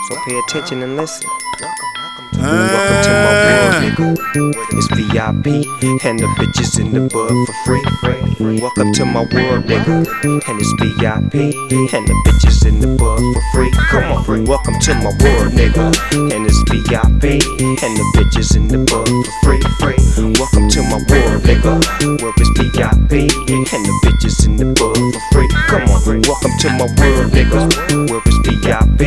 So pay attention and listen. Welcome to my world, nigga. It's VIP, and the bitches in the bud for free. Welcome to my world, nigga. And it's VIP, and the bitches in the bud for free. Come on, welcome to my world, nigga. And it's VIP, and the bitches in the bud for free. Welcome to my world, nigga. Where it's VIP, and the bitches in the bud for free. Come on, welcome to my world, nigga. Where